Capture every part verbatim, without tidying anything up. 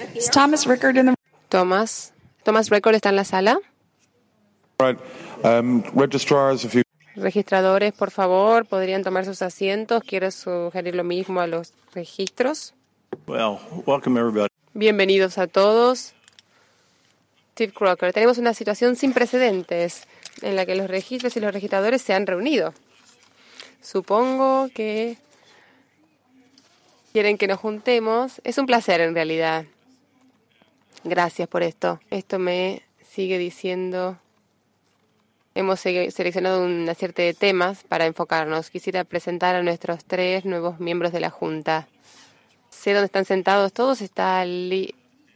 Is Thomas Rickard in the Thomas. Thomas Rickard está en la sala. Right. Um, registrars, if you... Registradores, por favor, podrían tomar sus asientos. Quiero sugerir lo mismo a los registros. Well, welcome everybody. Bienvenidos a todos. Steve Crocker. Tenemos una situación sin precedentes en la que los registros y los registradores se han reunido. Supongo que quieren que nos juntemos. Es un placer, en realidad. Gracias por esto. Esto me sigue diciendo... Hemos seleccionado una serie de temas para enfocarnos. Quisiera presentar a nuestros tres nuevos miembros de la Junta. Sé dónde están sentados todos. Está Li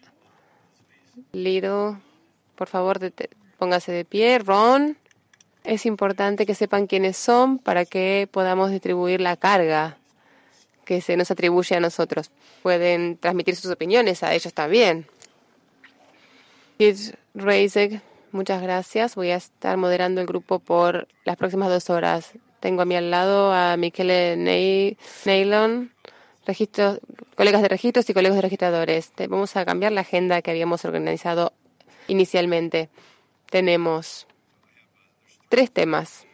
Liro. Por favor, de póngase de pie. Ron. Es importante que sepan quiénes son para que podamos distribuir la carga que se nos atribuye a nosotros. Pueden transmitir sus opiniones a ellos también. Keith Reisig. Muchas gracias. Voy a estar moderando el grupo por las próximas dos horas. Tengo a mi al lado a Michele Neylon, registros, colegas de registros y colegas de registradores. Te, vamos a cambiar la agenda que habíamos organizado inicialmente. Tenemos tres temas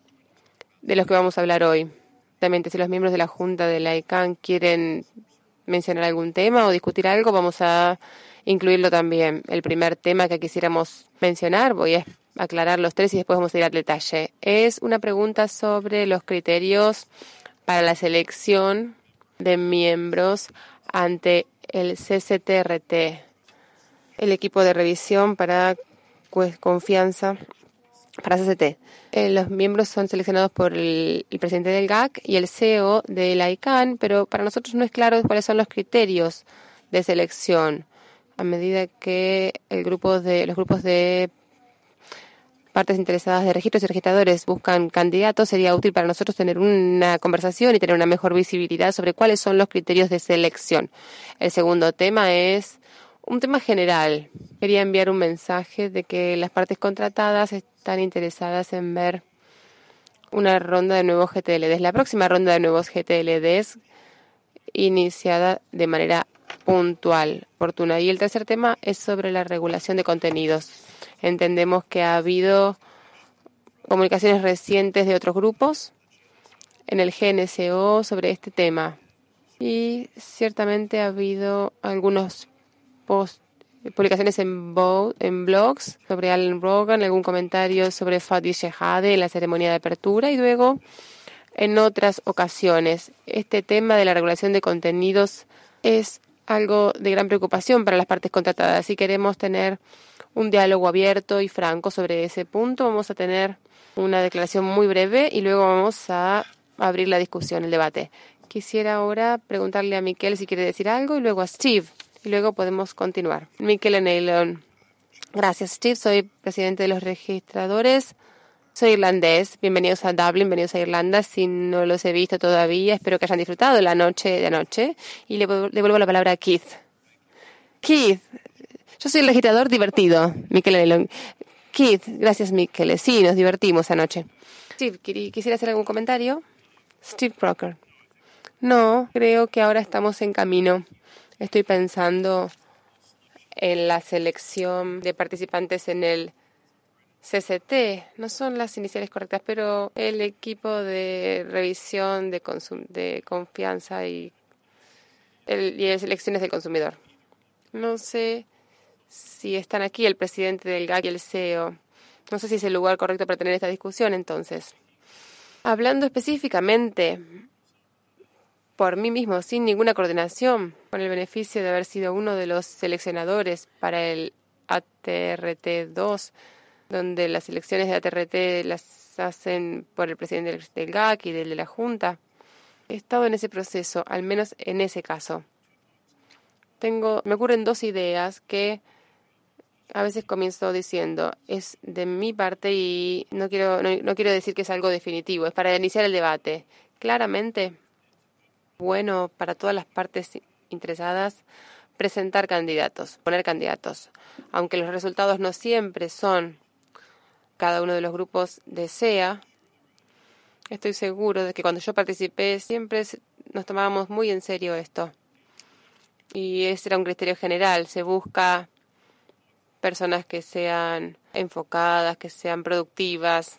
de los que vamos a hablar hoy. También, si los miembros de la Junta de la I C A N quieren mencionar algún tema o discutir algo, vamos a incluirlo también. El primer tema que quisiéramos mencionar, voy a aclarar los tres y después vamos a ir al detalle, es una pregunta sobre los criterios para la selección de miembros ante el C C T R T, el equipo de revisión para confianza para C C T. Eh, los miembros son seleccionados por el, el presidente del G A C y el C E O de la I C A N, pero para nosotros no es claro cuáles son los criterios de selección. A medida que el grupo de los grupos de partes interesadas de registros y registradores buscan candidatos, sería útil para nosotros tener una conversación y tener una mejor visibilidad sobre cuáles son los criterios de selección. El segundo tema es un tema general. Quería enviar un mensaje de que las partes contratadas están interesadas en ver una ronda de nuevos G T L Ds. La próxima ronda de nuevos G T L Ds iniciada de manera puntual, oportuna. Y el tercer tema es sobre la regulación de contenidos. Entendemos que ha habido comunicaciones recientes de otros grupos en el G N S O sobre este tema. Y ciertamente ha habido algunos post, publicaciones en, bo, en blogs sobre Alan Rogan, algún comentario sobre Fadi Shehade en la ceremonia de apertura y luego en otras ocasiones. Este tema de la regulación de contenidos es algo de gran preocupación para las partes contratadas y queremos tener un diálogo abierto y franco sobre ese punto. Vamos a tener una declaración muy breve y luego vamos a abrir la discusión, el debate. Quisiera ahora preguntarle a Miquel si quiere decir algo y luego a Steve y luego podemos continuar. Miquel Neylon. Gracias, Steve. Soy presidente de los registradores. Soy irlandés. Bienvenidos a Dublin, bienvenidos a Irlanda. Si no los he visto todavía, espero que hayan disfrutado la noche de anoche. Y le devuelvo la palabra a Keith. Keith, yo soy el registrador divertido, Miquel Neylon. Keith, gracias, Miquel. Sí, nos divertimos anoche. Steve, ¿quisiera hacer algún comentario? Steve Crocker. No, creo que ahora estamos en camino. Estoy pensando en la selección de participantes en el C C T, no son las iniciales correctas, pero el equipo de revisión de, consum- de confianza y, el, y las elecciones del consumidor. No sé si están aquí el presidente del G A C y el C E O. No sé si es el lugar correcto para tener esta discusión, entonces. Hablando específicamente por mí mismo, sin ninguna coordinación, con el beneficio de haber sido uno de los seleccionadores para el A T R T dos, donde las elecciones de A T R T las hacen por el presidente del, del G A C y del de la Junta. He estado en ese proceso, al menos en ese caso. Tengo, me ocurren dos ideas que a veces comienzo diciendo, es de mi parte y no quiero, no, no quiero decir que es algo definitivo, es para iniciar el debate. Claramente, bueno para todas las partes interesadas presentar candidatos, poner candidatos, aunque los resultados no siempre son cada uno de los grupos desea. Estoy seguro de que cuando yo participé siempre nos tomábamos muy en serio esto. Y ese era un criterio general. Se busca personas que sean enfocadas, que sean productivas.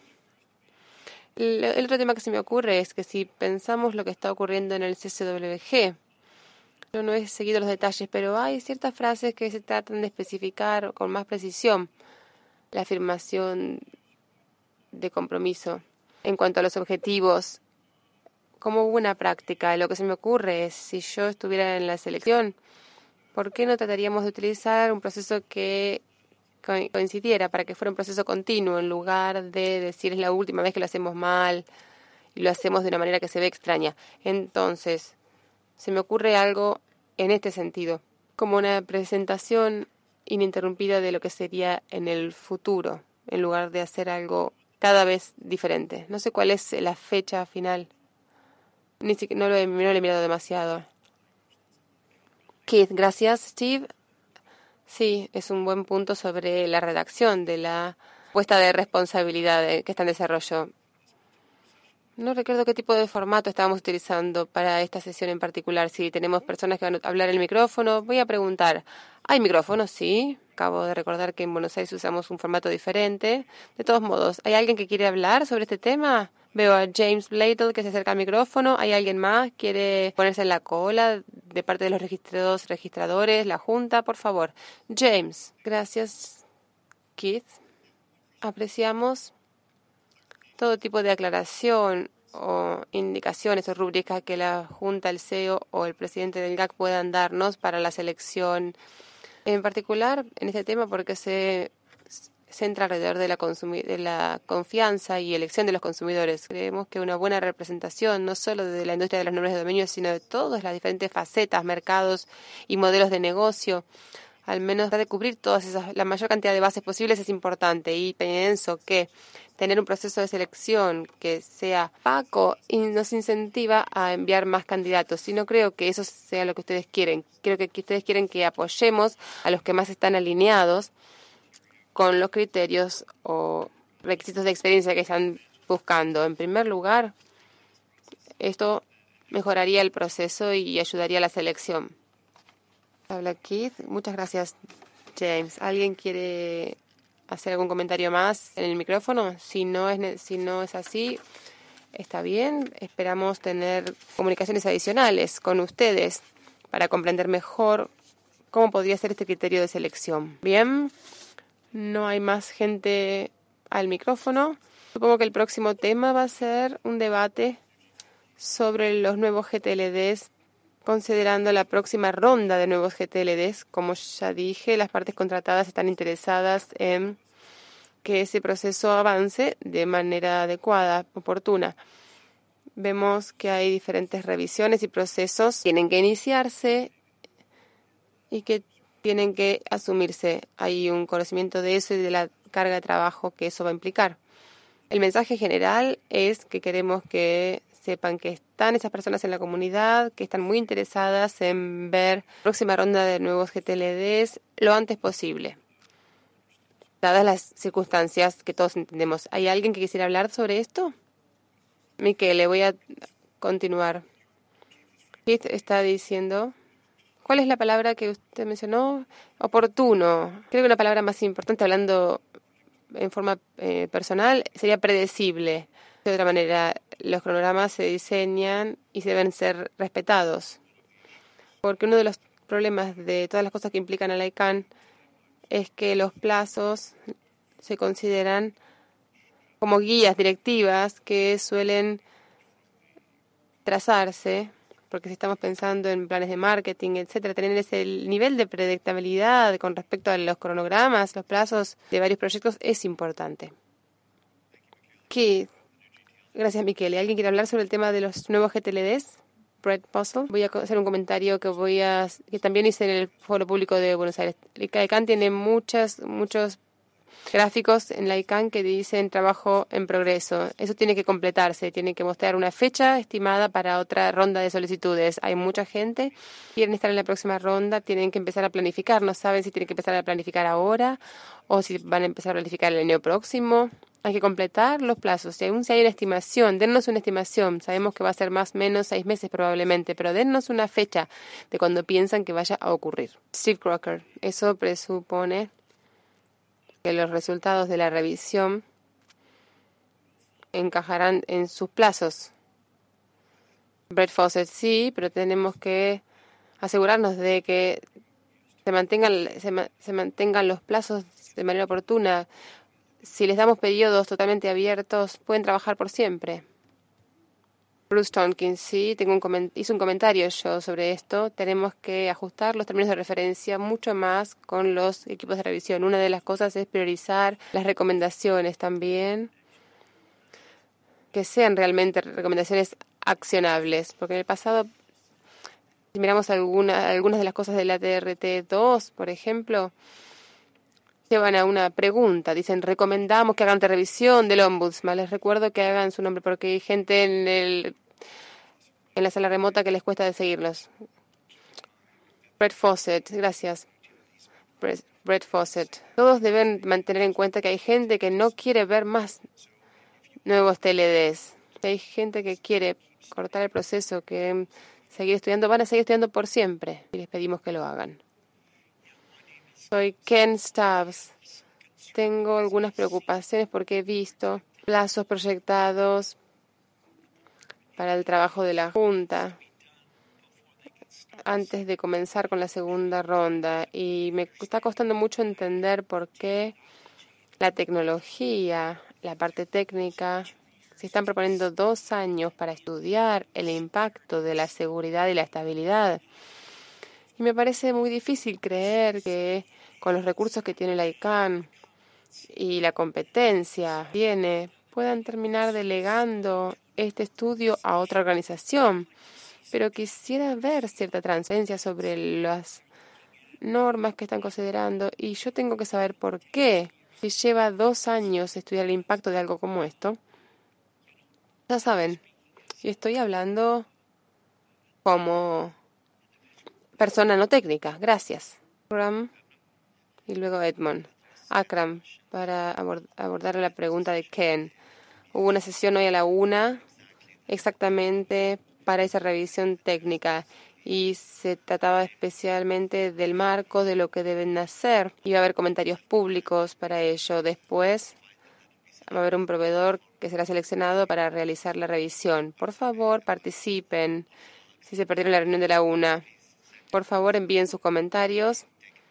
El, el otro tema que se me ocurre es que si pensamos lo que está ocurriendo en el C C W G, yo no he seguido los detalles, pero hay ciertas frases que se tratan de especificar con más precisión la afirmación de compromiso en cuanto a los objetivos. Como buena práctica, lo que se me ocurre es, si yo estuviera en la selección, ¿por qué no trataríamos de utilizar un proceso que coincidiera para que fuera un proceso continuo en lugar de decir es la última vez que lo hacemos mal y lo hacemos de una manera que se ve extraña? Entonces, se me ocurre algo en este sentido, como una presentación ininterrumpida de lo que sería en el futuro, en lugar de hacer algo cada vez diferente. No sé cuál es la fecha final. Ni siquiera, no lo he, no lo he mirado demasiado. Keith, gracias, Steve. Sí, es un buen punto sobre la redacción de la puesta de responsabilidad que está en desarrollo. No recuerdo qué tipo de formato estábamos utilizando para esta sesión en particular. Si tenemos personas que van a hablar en el micrófono, voy a preguntar. ¿Hay micrófonos? Sí. Acabo de recordar que en Buenos Aires usamos un formato diferente. De todos modos, ¿hay alguien que quiere hablar sobre este tema? Veo a James Bladel que se acerca al micrófono. ¿Hay alguien más? ¿Quiere ponerse en la cola de parte de los registrados, registradores, la Junta? Por favor. James. Gracias, Keith. Apreciamos todo tipo de aclaración o indicaciones o rúbricas que la Junta, el C E O o el presidente del G A C puedan darnos para la selección, en particular en este tema porque se centra alrededor de la, consumi- de la confianza y elección de los consumidores. Creemos que una buena representación no solo de la industria de los nombres de dominio, sino de todas las diferentes facetas, mercados y modelos de negocio, al menos tratar de cubrir todas esas, la mayor cantidad de bases posibles es importante, y pienso que tener un proceso de selección que sea opaco y nos incentiva a enviar más candidatos. Y no creo que eso sea lo que ustedes quieren. Creo que, que ustedes quieren que apoyemos a los que más están alineados con los criterios o requisitos de experiencia que están buscando. En primer lugar, esto mejoraría el proceso y ayudaría a la selección. Habla Keith. Muchas gracias, James. ¿Alguien quiere hacer algún comentario más en el micrófono? Si no es, si no es así, está bien. Esperamos tener comunicaciones adicionales con ustedes para comprender mejor cómo podría ser este criterio de selección. Bien, no hay más gente al micrófono. Supongo que el próximo tema va a ser un debate sobre los nuevos G T L Ds, considerando la próxima ronda de nuevos G T L Ds. Como ya dije, las partes contratadas están interesadas en que ese proceso avance de manera adecuada, oportuna. Vemos que hay diferentes revisiones y procesos que tienen que iniciarse y que tienen que asumirse. Hay un conocimiento de eso y de la carga de trabajo que eso va a implicar. El mensaje general es que queremos que sepan que están esas personas en la comunidad, que están muy interesadas en ver la próxima ronda de nuevos G T L Ds lo antes posible, dadas las circunstancias que todos entendemos. ¿Hay alguien que quisiera hablar sobre esto? Miquel, le voy a continuar. Keith está diciendo, ¿cuál es la palabra que usted mencionó? Oportuno. Creo que una palabra más importante, hablando en forma eh, personal, sería predecible. De otra manera, los cronogramas se diseñan y se deben ser respetados. Porque uno de los problemas de todas las cosas que implican a la I C A N es que los plazos se consideran como guías directivas que suelen trazarse, porque si estamos pensando en planes de marketing, etcétera, tener ese nivel de predictabilidad con respecto a los cronogramas, los plazos de varios proyectos es importante. Keith. Gracias, Miquel. ¿Alguien quiere hablar sobre el tema de los nuevos G T L Ds? Brett Puzzle. Voy a hacer un comentario que voy a que también hice en el Foro Público de Buenos Aires. La I C A N tiene muchas, muchos gráficos en la I C A N que dicen trabajo en progreso. Eso tiene que completarse, tiene que mostrar una fecha estimada para otra ronda de solicitudes. Hay mucha gente, quieren estar en la próxima ronda, tienen que empezar a planificar. No saben si tienen que empezar a planificar ahora o si van a empezar a planificar el año próximo. Hay que completar los plazos. Si aún si hay una estimación, dennos una estimación. Sabemos que va a ser más o menos seis meses probablemente, pero dennos una fecha de cuando piensan que vaya a ocurrir. Steve Crocker. Eso presupone que los resultados de la revisión encajarán en sus plazos. Brett Fawcett sí, pero tenemos que asegurarnos de que se mantengan, se, ma- se mantengan los plazos de manera oportuna. Si les damos periodos totalmente abiertos, pueden trabajar por siempre. Bruce Tompkins, sí, tengo un coment- hice un comentario yo sobre esto. Tenemos que ajustar los términos de referencia mucho más con los equipos de revisión. Una de las cosas es priorizar las recomendaciones también, que sean realmente recomendaciones accionables, porque en el pasado, si miramos alguna, algunas de las cosas de la T R T dos, por ejemplo, llevan a una pregunta, dicen, recomendamos que hagan una revisión del ombudsman. Les recuerdo que hagan su nombre porque hay gente en el en la sala remota que les cuesta de seguirlos. Brett Fawcett, gracias. Brett, Brett Fawcett. Todos deben mantener en cuenta que hay gente que no quiere ver más nuevos T L Ds. Hay gente que quiere cortar el proceso, que seguir estudiando, van a seguir estudiando por siempre y les pedimos que lo hagan. Soy Ken Stubbs. Tengo algunas preocupaciones porque he visto plazos proyectados para el trabajo de la Junta antes de comenzar con la segunda ronda y me está costando mucho entender por qué la tecnología, la parte técnica, se están proponiendo dos años para estudiar el impacto de la seguridad y la estabilidad. Y me parece muy difícil creer que con los recursos que tiene la I C A N y la competencia que tiene, puedan terminar delegando este estudio a otra organización. Pero quisiera ver cierta transparencia sobre las normas que están considerando y yo tengo que saber por qué. Si lleva dos años estudiar el impacto de algo como esto, ya saben, y estoy hablando como persona no técnica. Gracias. Akram y luego Edmond. Akram, para abord- abordar la pregunta de Ken. Hubo una sesión hoy a la una, exactamente para esa revisión técnica, y se trataba especialmente del marco de lo que deben hacer. Iba a haber comentarios públicos para ello. Después va a haber un proveedor que será seleccionado para realizar la revisión. Por favor, participen. Si se perdieron la reunión de la una, por favor envíen sus comentarios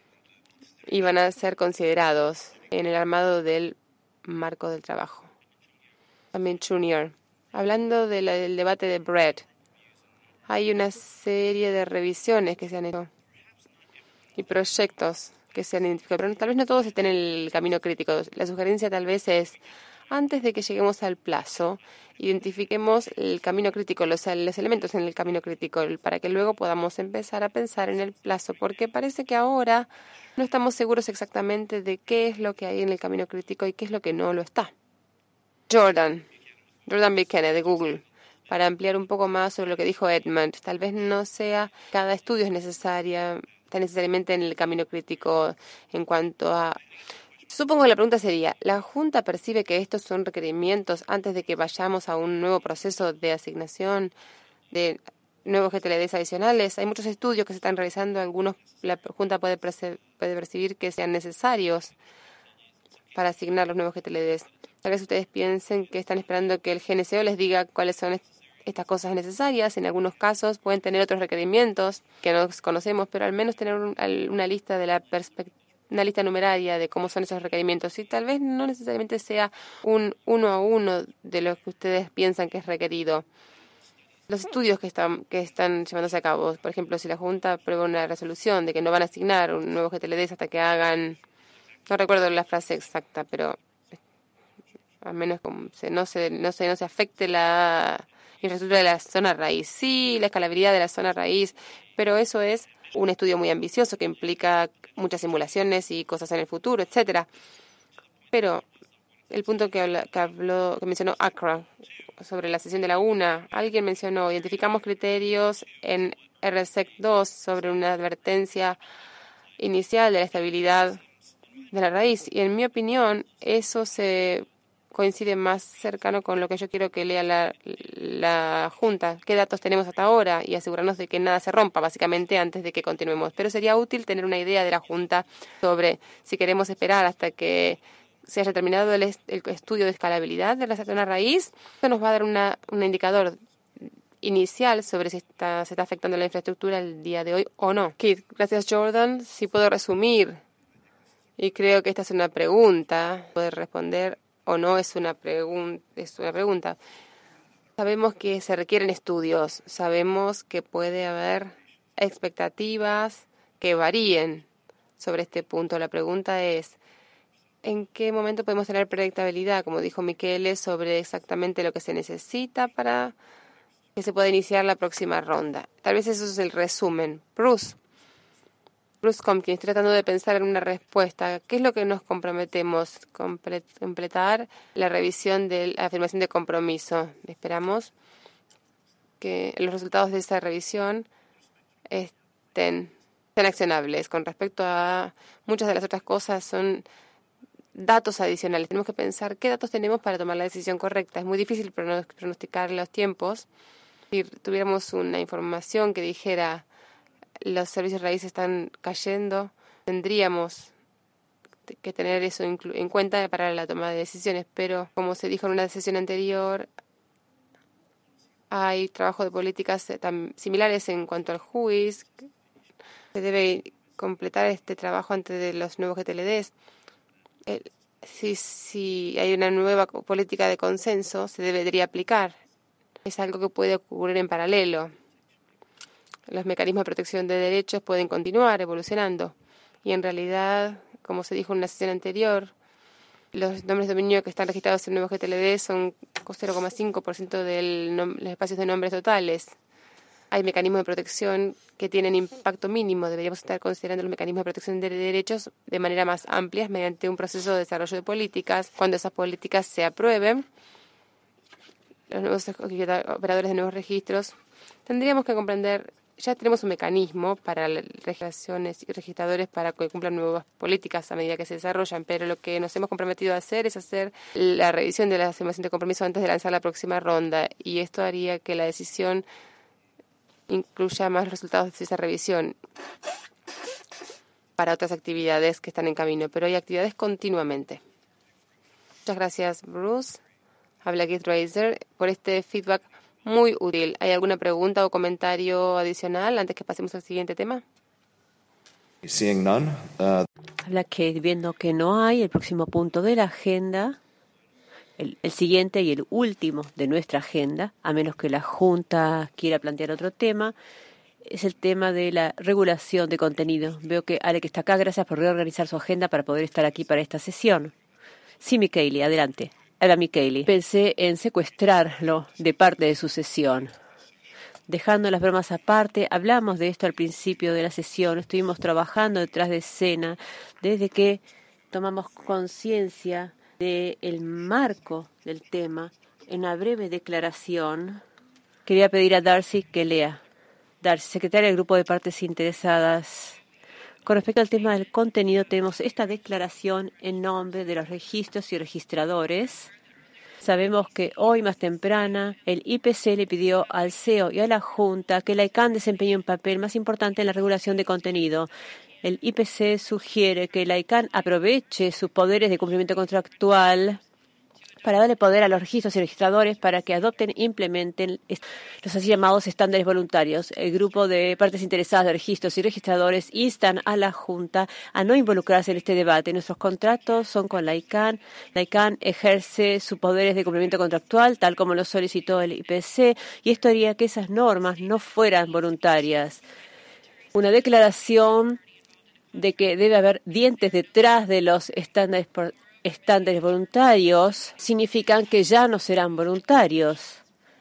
y van a ser considerados en el armado del marco del trabajo. También Junior. Hablando de la, del debate de Brett, hay una serie de revisiones que se han hecho y proyectos que se han identificado, pero tal vez no todos estén en el camino crítico. La sugerencia tal vez es, antes de que lleguemos al plazo, identifiquemos el camino crítico, los, los elementos en el camino crítico, para que luego podamos empezar a pensar en el plazo, porque parece que ahora no estamos seguros exactamente de qué es lo que hay en el camino crítico y qué es lo que no lo está. Jordan, Jordan Buchanan de Google. Para ampliar un poco más sobre lo que dijo Edmund, tal vez no sea cada estudio es necesaria, está necesariamente en el camino crítico en cuanto a... Supongo que la pregunta sería, ¿la Junta percibe que estos son requerimientos antes de que vayamos a un nuevo proceso de asignación de nuevos G T L Ds adicionales? Hay muchos estudios que se están realizando, algunos la Junta puede, perce- puede percibir que sean necesarios para asignar los nuevos G T L Ds. Tal vez ustedes piensen que están esperando que el G N C O les diga cuáles son est- estas cosas necesarias. En algunos casos pueden tener otros requerimientos que no conocemos, pero al menos tener un- al- una lista de la perspectiva, una lista numeraria de cómo son esos requerimientos. Y tal vez no necesariamente sea un uno a uno de lo que ustedes piensan que es requerido. Los estudios que están que están llevándose a cabo, por ejemplo, si la Junta aprueba una resolución de que no van a asignar un nuevo G T L Ds hasta que hagan, no recuerdo la frase exacta, pero a menos que se, no, se, no, se, no se afecte la infraestructura de la zona raíz. Sí, la escalabilidad de la zona raíz, pero eso es un estudio muy ambicioso que implica muchas simulaciones y cosas en el futuro, etcétera. Pero el punto que, habla, que habló, que mencionó Accra sobre la sesión de la una, alguien mencionó, identificamos criterios en R S E C dos sobre una advertencia inicial de la estabilidad de la raíz. Y en mi opinión, eso se coincide más cercano con lo que yo quiero que lea la, la Junta. ¿Qué datos tenemos hasta ahora? Y asegurarnos de que nada se rompa, básicamente, antes de que continuemos. Pero sería útil tener una idea de la Junta sobre si queremos esperar hasta que se haya terminado el, est- el estudio de escalabilidad de la zona raíz. Esto nos va a dar una, un indicador inicial sobre si está, se está afectando la infraestructura el día de hoy o no. Keith, gracias Jordan. Si puedo resumir, y creo que esta es una pregunta, poder responder o no es una, pregun- es una pregunta. Sabemos que se requieren estudios, sabemos que puede haber expectativas que varíen sobre este punto. La pregunta es, ¿en qué momento podemos tener predictabilidad, como dijo Michele, sobre exactamente lo que se necesita para que se pueda iniciar la próxima ronda? Tal vez eso es el resumen. Bruce. Bruce Compton, estoy tratando de pensar en una respuesta. ¿Qué es lo que nos comprometemos? Comple- completar la revisión de la afirmación de compromiso. Esperamos que los resultados de esa revisión estén, estén accionables. Con respecto a muchas de las otras cosas, son datos adicionales. Tenemos que pensar qué datos tenemos para tomar la decisión correcta. Es muy difícil prono- pronosticar los tiempos. Si tuviéramos una información que dijera los servicios raíces están cayendo, tendríamos que tener eso inclu- en cuenta para la toma de decisiones. Pero, como se dijo en una sesión anterior, hay trabajo de políticas eh, tam- similares en cuanto al juiz. Se debe completar este trabajo antes de los nuevos G T L Ds. El- si, si hay una nueva co- política de consenso, se debería aplicar. Es algo que puede ocurrir en paralelo. Los mecanismos de protección de derechos pueden continuar evolucionando. Y en realidad, como se dijo en una sesión anterior, los nombres de dominio que están registrados en el nuevo G T L D son cero coma cinco por ciento de los espacios de nombres totales. Hay mecanismos de protección que tienen impacto mínimo. Deberíamos estar considerando los mecanismos de protección de derechos de manera más amplia mediante un proceso de desarrollo de políticas. Cuando esas políticas se aprueben, los nuevos operadores de nuevos registros, tendríamos que comprender, ya tenemos un mecanismo para registraciones y registradores para que cumplan nuevas políticas a medida que se desarrollan, pero lo que nos hemos comprometido a hacer es hacer la revisión de la afirmación de compromiso antes de lanzar la próxima ronda, y esto haría que la decisión incluya más resultados de esa revisión para otras actividades que están en camino, pero hay actividades continuamente. Muchas gracias, Bruce. Habla Keith Razer por este feedback muy útil. ¿Hay alguna pregunta o comentario adicional antes que pasemos al siguiente tema? Seeing none, uh... Habla Kate, viendo que no hay. El próximo punto de la agenda, el, el siguiente y el último de nuestra agenda, a menos que la Junta quiera plantear otro tema, es el tema de la regulación de contenido. Veo que Alec está acá. Gracias por reorganizar su agenda para poder estar aquí para esta sesión. Sí, Michele, adelante. Hola, Michele. Pensé en secuestrarlo de parte de su sesión. Dejando las bromas aparte, hablamos de esto al principio de la sesión. Estuvimos trabajando detrás de escena desde que tomamos conciencia del marco del tema. En una breve declaración, quería pedir a Darcy que lea. Darcy, secretaria del Grupo de Partes Interesadas. Con respecto al tema del contenido, tenemos esta declaración en nombre de los registros y registradores. Sabemos que hoy más temprana el I P C le pidió al C E O y a la Junta que la I C A N desempeñe un papel más importante en la regulación de contenido. El I P C sugiere que la I C A N aproveche sus poderes de cumplimiento contractual para darle poder a los registros y registradores para que adopten e implementen los así llamados estándares voluntarios. El grupo de partes interesadas de registros y registradores instan a la Junta a no involucrarse en este debate. Nuestros contratos son con la I C A N. La I C A N ejerce sus poderes de cumplimiento contractual, tal como lo solicitó el I P C, y esto haría que esas normas no fueran voluntarias. Una declaración de que debe haber dientes detrás de los estándares por estándares voluntarios significan que ya no serán voluntarios.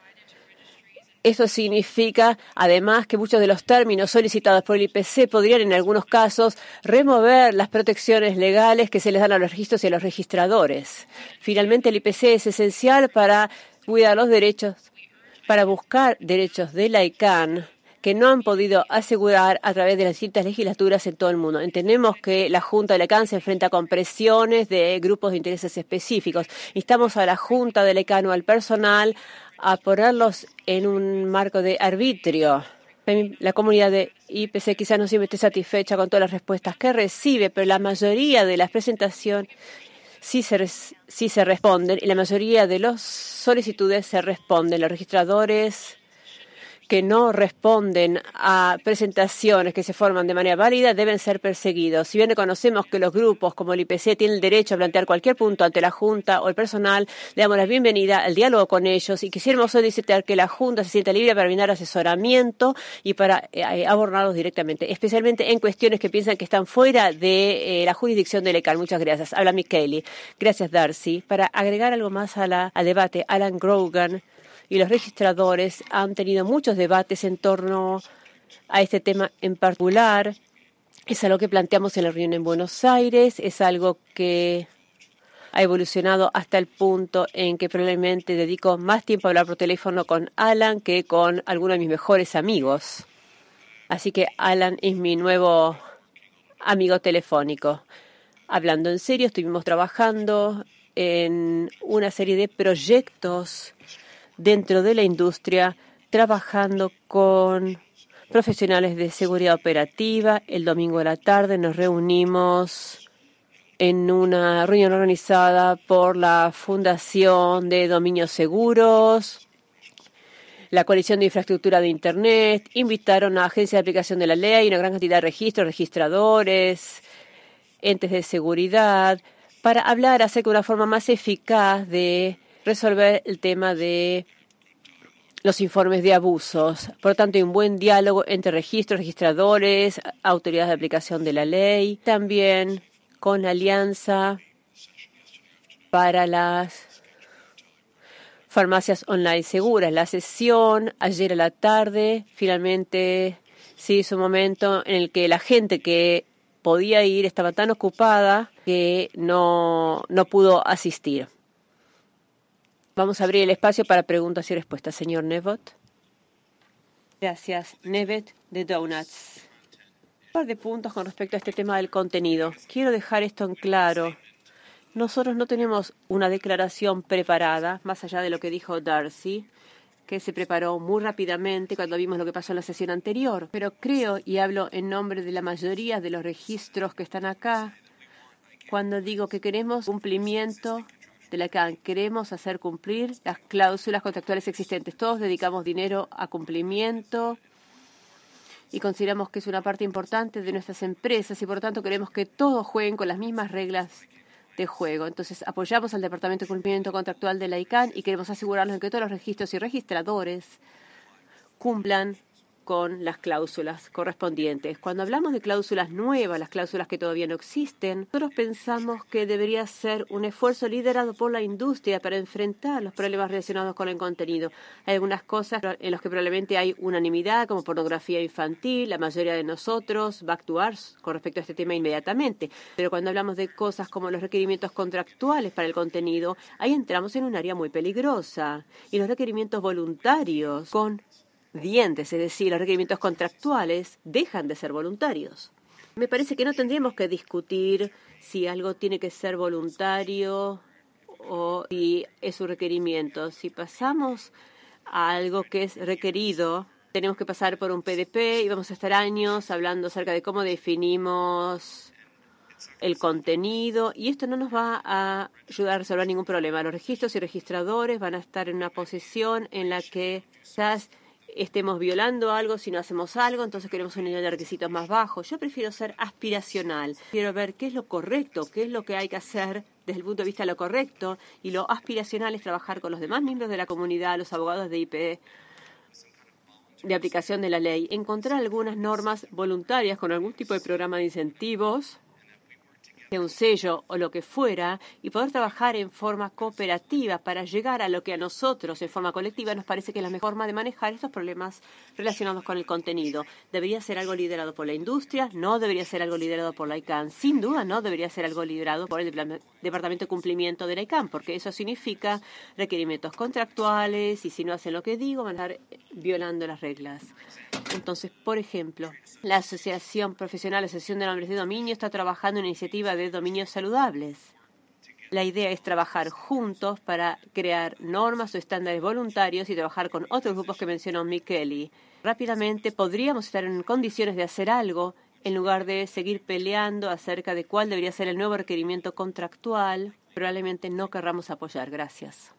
Esto significa, además, que muchos de los términos solicitados por el I P C podrían, en algunos casos, remover las protecciones legales que se les dan a los registros y a los registradores. Finalmente, el I P C es esencial para cuidar los derechos, para buscar derechos de la I C A N. que no han podido asegurar a través de las distintas legislaturas en todo el mundo. Entendemos que la Junta de la C A N se enfrenta con presiones de grupos de intereses específicos. Instamos a la Junta de la C A N o al personal a ponerlos en un marco de arbitrio. La comunidad de I P C quizás no siempre esté satisfecha con todas las respuestas que recibe, pero la mayoría de las presentaciones sí se, res, sí se responden y la mayoría de las solicitudes se responden. Los registradores que no responden a presentaciones que se forman de manera válida deben ser perseguidos. Si bien reconocemos que los grupos como el I P C tienen el derecho a plantear cualquier punto ante la Junta o el personal, le damos la bienvenida al diálogo con ellos y quisiéramos solicitar que la Junta se sienta libre para brindar asesoramiento y para eh, abordarlos directamente, especialmente en cuestiones que piensan que están fuera de eh, la jurisdicción del E C A N. Muchas gracias. Habla Michaeli. Gracias, Darcy. Para agregar algo más a la, al debate, Alan Grogan y los registradores han tenido muchos debates en torno a este tema en particular. Es algo que planteamos en la reunión en Buenos Aires, es algo que ha evolucionado hasta el punto en que probablemente dedico más tiempo a hablar por teléfono con Alan que con algunos de mis mejores amigos. Así que Alan es mi nuevo amigo telefónico. Hablando en serio, estuvimos trabajando en una serie de proyectos dentro de la industria, trabajando con profesionales de seguridad operativa. El domingo a la tarde nos reunimos en una reunión organizada por la Fundación de Dominios Seguros, la Coalición de Infraestructura de Internet. Invitaron a agencias de aplicación de la ley, una gran cantidad de registros, registradores, entes de seguridad, para hablar acerca de una forma más eficaz de resolver el tema de los informes de abusos. Por lo tanto, hay un buen diálogo entre registros, registradores, autoridades de aplicación de la ley, también con la Alianza para las farmacias online seguras. La sesión ayer a la tarde finalmente se hizo un momento en el que la gente que podía ir estaba tan ocupada que no, no pudo asistir. Vamos a abrir el espacio para preguntas y respuestas. Señor Nevot. Gracias. Nevet de Donuts. Un par de puntos con respecto a este tema del contenido. Quiero dejar esto en claro. Nosotros no tenemos una declaración preparada, más allá de lo que dijo Darcy, que se preparó muy rápidamente cuando vimos lo que pasó en la sesión anterior. Pero creo, y hablo en nombre de la mayoría de los registros que están acá, cuando digo que queremos cumplimiento de la C A N. Queremos hacer cumplir las cláusulas contractuales existentes. Todos dedicamos dinero a cumplimiento y consideramos que es una parte importante de nuestras empresas y, por lo tanto, queremos que todos jueguen con las mismas reglas de juego. Entonces, apoyamos al Departamento de Cumplimiento Contractual de la I C A N y queremos asegurarnos de que todos los registros y registradores cumplan con las cláusulas correspondientes. Cuando hablamos de cláusulas nuevas, las cláusulas que todavía no existen, nosotros pensamos que debería ser un esfuerzo liderado por la industria para enfrentar los problemas relacionados con el contenido. Hay algunas cosas en las que probablemente hay unanimidad, como pornografía infantil. La mayoría de nosotros va a actuar con respecto a este tema inmediatamente. Pero cuando hablamos de cosas como los requerimientos contractuales para el contenido, ahí entramos en un área muy peligrosa. Y los requerimientos voluntarios con dientes, es decir, los requerimientos contractuales dejan de ser voluntarios. Me parece que no tendríamos que discutir si algo tiene que ser voluntario o si es un requerimiento. Si pasamos a algo que es requerido, tenemos que pasar por un P D P y vamos a estar años hablando acerca de cómo definimos el contenido, y esto no nos va a ayudar a resolver ningún problema. Los registros y registradores van a estar en una posición en la que quizás estemos violando algo si no hacemos algo, entonces queremos un nivel de requisitos más bajo. Yo prefiero ser aspiracional. Quiero ver qué es lo correcto, qué es lo que hay que hacer desde el punto de vista de lo correcto, y lo aspiracional es trabajar con los demás miembros de la comunidad, los abogados de I P, de aplicación de la ley, encontrar algunas normas voluntarias con algún tipo de programa de incentivos de un sello o lo que fuera, y poder trabajar en forma cooperativa para llegar a lo que a nosotros, en forma colectiva, nos parece que es la mejor forma de manejar estos problemas relacionados con el contenido. ¿Debería ser algo liderado por la industria? No debería ser algo liderado por la I C A N. Sin duda no debería ser algo liderado por el Departamento de Cumplimiento de la I C A N, porque eso significa requerimientos contractuales y si no hacen lo que digo van a estar violando las reglas. Entonces, por ejemplo, la Asociación Profesional, la Asociación de Nombres de Dominio, está trabajando en una iniciativa de dominios saludables. La idea es trabajar juntos para crear normas o estándares voluntarios y trabajar con otros grupos que mencionó Mick Kelly. Rápidamente podríamos estar en condiciones de hacer algo en lugar de seguir peleando acerca de cuál debería ser el nuevo requerimiento contractual. Probablemente no querramos apoyar. Gracias.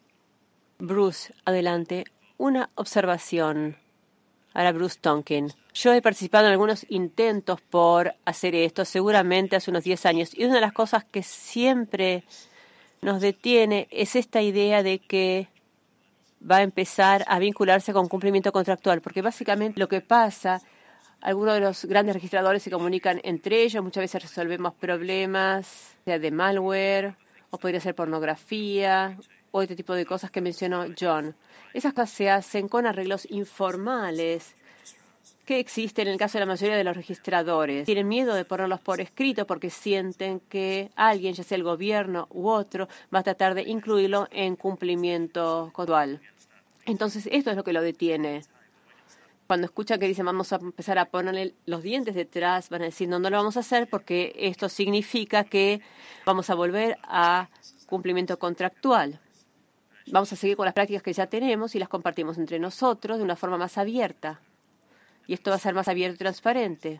Bruce, adelante. Una observación. Ahora Bruce Tonkin. Yo he participado en algunos intentos por hacer esto, seguramente hace unos diez años, y una de las cosas que siempre nos detiene es esta idea de que va a empezar a vincularse con cumplimiento contractual, porque básicamente lo que pasa, algunos de los grandes registradores se comunican entre ellos, muchas veces resolvemos problemas, sea de malware, o podría ser pornografía, o este tipo de cosas que mencionó John. Esas cosas se hacen con arreglos informales que existen en el caso de la mayoría de los registradores. Tienen miedo de ponerlos por escrito porque sienten que alguien, ya sea el gobierno u otro, va a tratar de incluirlo en cumplimiento contractual. Entonces, esto es lo que lo detiene. Cuando escuchan que dicen vamos a empezar a ponerle los dientes detrás, van a decir no, no lo vamos a hacer porque esto significa que vamos a volver a cumplimiento contractual. Vamos a seguir con las prácticas que ya tenemos y las compartimos entre nosotros de una forma más abierta. Y esto va a ser más abierto y transparente.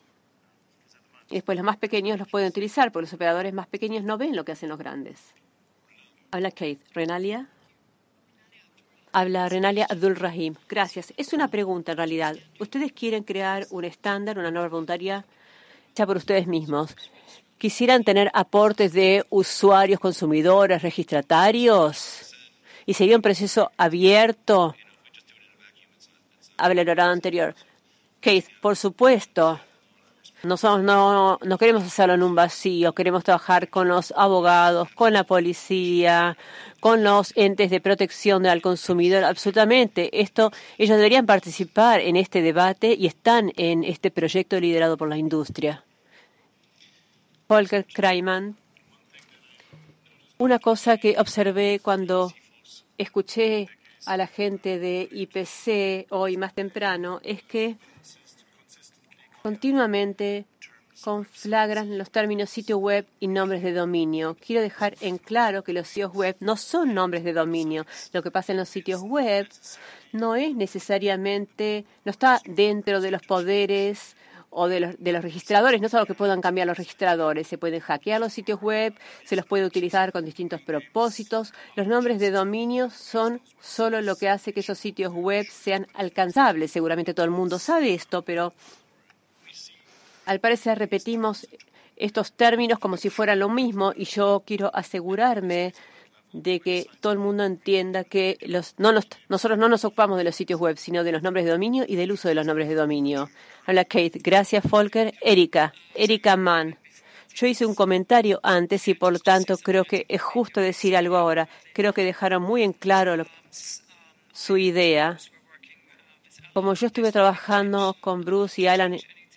Y después los más pequeños los pueden utilizar, porque los operadores más pequeños no ven lo que hacen los grandes. Habla Keith. ¿Renalia? Habla Renalia Abdul Rahim. Gracias. Es una pregunta en realidad. ¿Ustedes quieren crear un estándar, una norma voluntaria hecha por ustedes mismos? ¿Quisieran tener aportes de usuarios, consumidores, registratarios? ¿Y sería un proceso abierto? Habla el orador anterior. Keith, por supuesto. Nosotros no, no queremos hacerlo en un vacío. Queremos trabajar con los abogados, con la policía, con los entes de protección al consumidor. Absolutamente. Esto, ellos deberían participar en este debate y están en este proyecto liderado por la industria. Volker Kreiman. Una cosa que observé cuando escuché a la gente de I P C hoy más temprano es que continuamente conflagran los términos sitio web y nombres de dominio. Quiero dejar en claro que los sitios web no son nombres de dominio. Lo que pasa en los sitios web no es necesariamente, no está dentro de los poderes o de los, de los registradores, no es algo que puedan cambiar los registradores. Se pueden hackear los sitios web, se los puede utilizar con distintos propósitos. Los nombres de dominio son solo lo que hace que esos sitios web sean alcanzables. Seguramente todo el mundo sabe esto, pero al parecer repetimos estos términos como si fueran lo mismo y yo quiero asegurarme de que todo el mundo entienda que los, no nos, nosotros no nos ocupamos de los sitios web, sino de los nombres de dominio y del uso de los nombres de dominio. Habla Kate. Gracias, Volker. Erika. Erika Mann. Yo hice un comentario antes y, por lo tanto, creo que es justo decir algo ahora. Creo que dejaron muy en claro lo, su idea. Como yo estuve trabajando con Bruce y Alan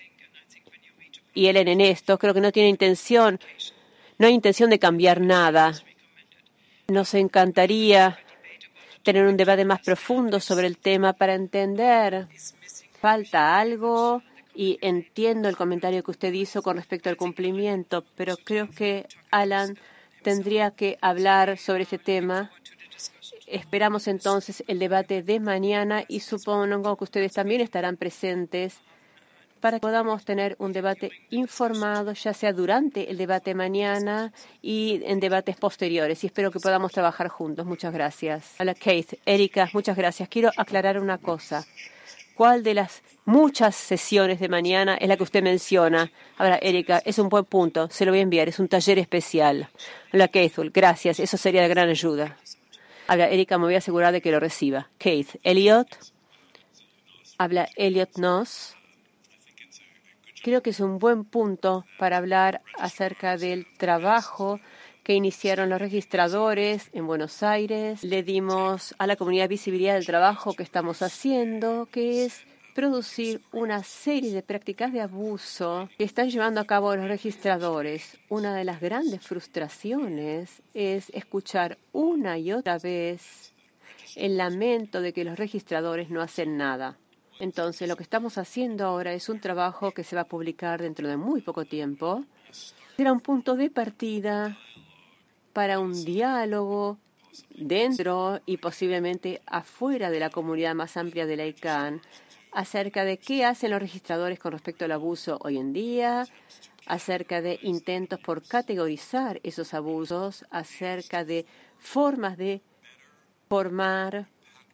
y Ellen en esto, creo que no tiene intención, no hay intención de cambiar nada. Nos encantaría tener un debate más profundo sobre el tema para entender. Falta algo y entiendo el comentario que usted hizo con respecto al cumplimiento, pero creo que Alan tendría que hablar sobre este tema. Esperamos entonces el debate de mañana y supongo que ustedes también estarán presentes para que podamos tener un debate informado, ya sea durante el debate mañana y en debates posteriores. Y espero que podamos trabajar juntos. Muchas gracias. Hola, Kate. Erika, muchas gracias. Quiero aclarar una cosa. ¿Cuál de las muchas sesiones de mañana es la que usted menciona? Ahora, Erika, es un buen punto. Se lo voy a enviar. Es un taller especial. Hola, Kate. Gracias. Eso sería de gran ayuda. Habla, Erika, me voy a asegurar de que lo reciba. Kate. Elliot. Habla, Elliot Noss. Creo que es un buen punto para hablar acerca del trabajo que iniciaron los registradores en Buenos Aires. Le dimos a la comunidad visibilidad del trabajo que estamos haciendo, que es producir una serie de prácticas de abuso que están llevando a cabo los registradores. Una de las grandes frustraciones es escuchar una y otra vez el lamento de que los registradores no hacen nada. Entonces, lo que estamos haciendo ahora es un trabajo que se va a publicar dentro de muy poco tiempo. Será un punto de partida para un diálogo dentro y posiblemente afuera de la comunidad más amplia de la I C A N acerca de qué hacen los registradores con respecto al abuso hoy en día, acerca de intentos por categorizar esos abusos, acerca de formas de formar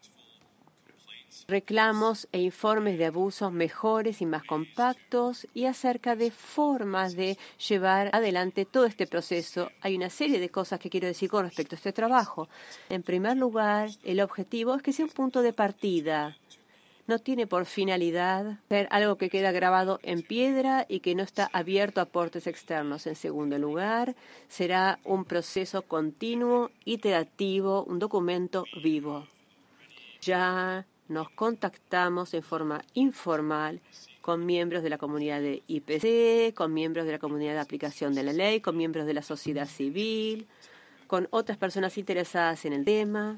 reclamos e informes de abusos mejores y más compactos y acerca de formas de llevar adelante todo este proceso. Hay una serie de cosas que quiero decir con respecto a este trabajo. En primer lugar, el objetivo es que sea un punto de partida. No tiene por finalidad ser algo que queda grabado en piedra y que no está abierto a aportes externos. En segundo lugar, será un proceso continuo, iterativo, un documento vivo. Ya nos contactamos en forma informal con miembros de la comunidad de I P C, con miembros de la comunidad de aplicación de la ley, con miembros de la sociedad civil, con otras personas interesadas en el tema.